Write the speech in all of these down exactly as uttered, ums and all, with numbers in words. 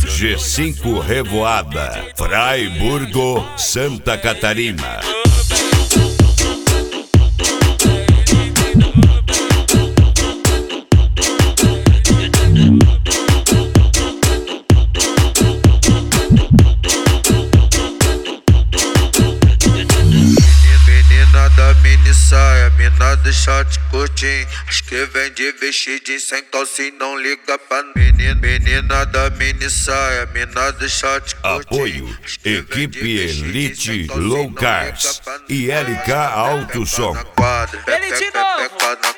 G cinco Revoada, Fraiburgo, Santa Catarina. Menina da mini saia, mina do short curtinho, acho que vem de vestidinho sem calcinha, não liga pra menina. Menina da mini saia, mina do short curtinho. Apoio, equipe Elite Low Cars e L K Alto Som. Elite novo.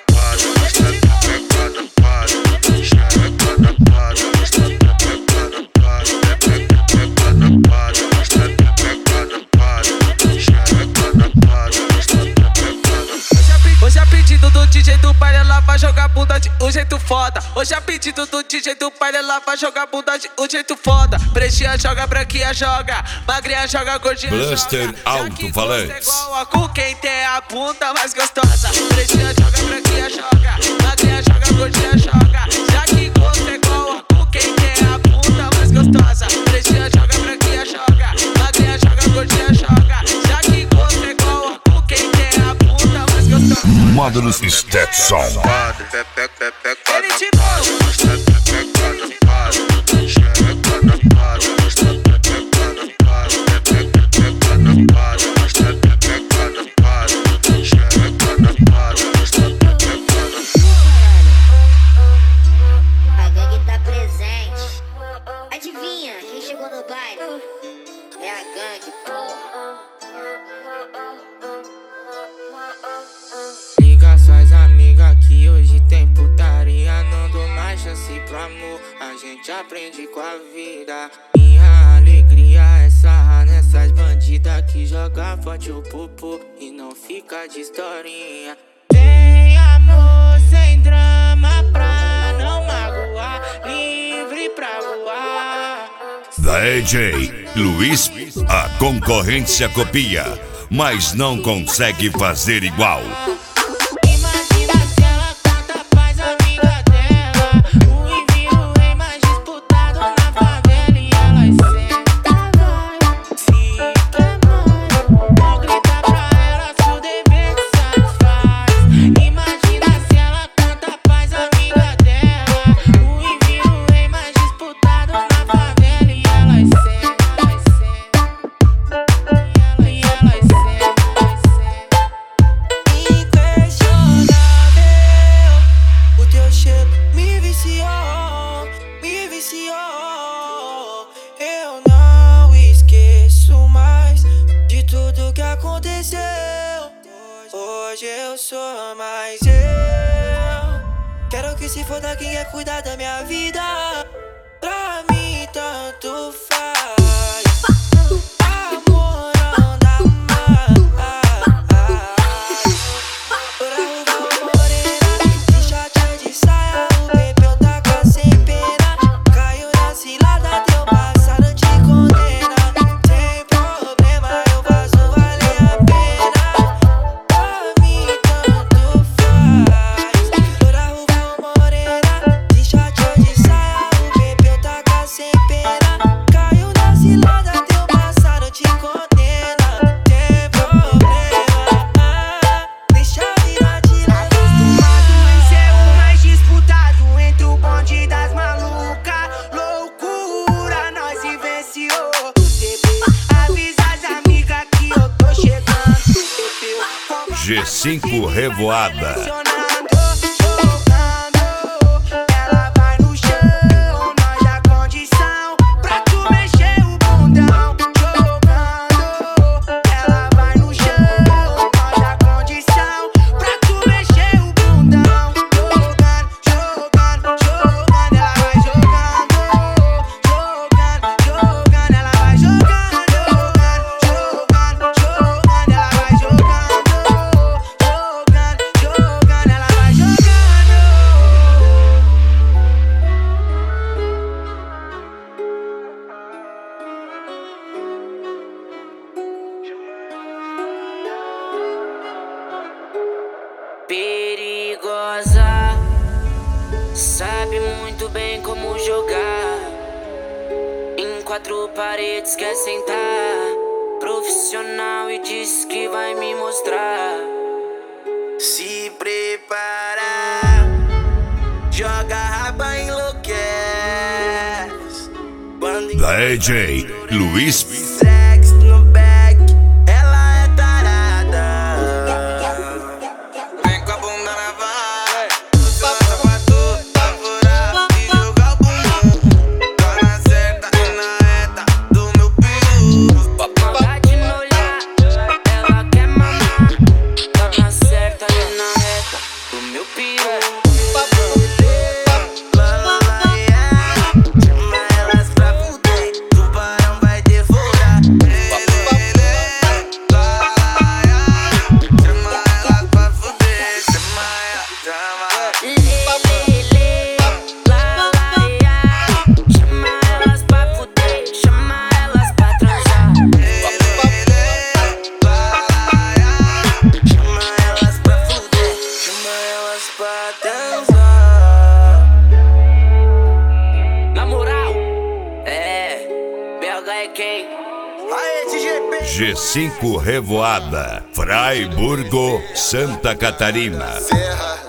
Hoje é pedido do D J do baile, ela vai jogar bunda de um jeito foda. Hoje é pedido do D J do baile, ela vai jogar bunda de um jeito foda. Pretinha joga, branquinha joga, magrinha joga, gordinha joga. Blaster alto-falantes. Igual a cu, quem tem a bunda mais gostosa. Pretinha joga, branquinha joga, magrinha joga, gordinha joga. Já que gosto é igual a cu, quem tem a bunda mais gostosa. Pretinha joga, branquinha joga, magrinha joga, gordinha joga. Já que gosto é igual a cu, quem tem a bunda mais gostosa. Módulos Stetson. Elite novo. A gangue tá presente. Adivinha quem chegou no baile? É a gangue, porra. Liga suas amigas que hoje tem putaria. Não dou mais chance pro amor, a gente aprende com a vida. Minha alegria é sarrar nessas bandidas que joga forte o pupu e não fica de historinha. Sem amor, sem drama pra não magoar, livre pra voar. Da E J Luiz, a concorrência copia, mas não consegue fazer igual. Imagina se ela canta, faz amiga dela. O envio é mais disputado na favela e elas sentam, vai, fica mãe. Não grita pra ela se o dever te satisfaz. Imagina se ela canta, faz amiga dela. O envio é mais disputado na favela e elas sentam, elas sentam. E elas sentam, elas sentam. Inquestionável, o teu cheiro me viciou, me viciou. Eu não esqueço mais de tudo que aconteceu. Hoje eu sou mais eu. Quero que se foda quem quer cuidar da minha vida. Pra mim tanto faz. Amor não dá mais. Por arruvar morena, de short de saia, o bebê taca sem pena. Caiu na cilada, teu passado te condena. Sem problema, eu faço valer a pena. Pra mim tanto faz. Por arruvar morena, de short de saia, o bebê taca sem pena. Caiu na cilada, teu passado te condena. Sem problema, deixa a vida te levar. Acostumado em ser o mais disputado entre o bonde das malucas. Loucura, nós vivenciou. Avisa as amigas que eu tô chegando. G cinco Revoada. Ela vai no chão, nós dá condição pra tu mexer o bundão. Jogando, ela vai no chão, nós dá condição pra tu mexer o bundão. Jogando, jogando, jogando, ela vai jogando. Jogando, jogando, ela vai jogando. Jogando, jogando, jogando, ela vai jogando. Jogando, jogando, quatro paredes quer sentar. Profissional e disse que vai me mostrar. Se prepara, joga raba, enlouquece. D J Luiz Sex no back, ela é tarada. Vem com a bunda na vara, usa o sapato pra furar e jogar o bumbum. Tá na certa e na reta do meu peru. Maldade no olhar, ela quer mamar. Tá na certa e na reta do meu peru. Na moral, é, B H é quem? G cinco Revoada, Fraiburgo, Santa Catarina. Serra.